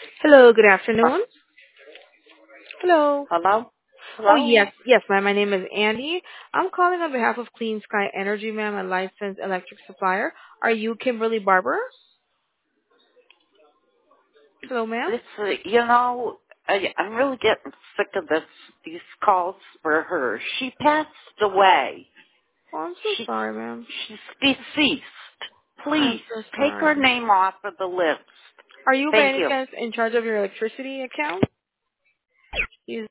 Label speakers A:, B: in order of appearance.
A: Hello, good
B: Uh,
A: afternoon. Hello.
B: Hello?
A: Oh,
B: Hello?
A: yes, ma'am. My name is Andy. I'm calling on behalf of Clean Sky Energy, ma'am, a licensed electric supplier. Are you Kimberly Barber? Hello, ma'am.
B: This, I'm really getting sick of these calls for her. She passed away.
A: Oh, I'm so
B: She's,
A: sorry, ma'am.
B: she's deceased.
A: I'm
B: Please,
A: so
B: take her
A: sorry.
B: name off of the list.
A: Are you by
B: Thank
A: any
B: you.
A: chance in charge of your electricity account? You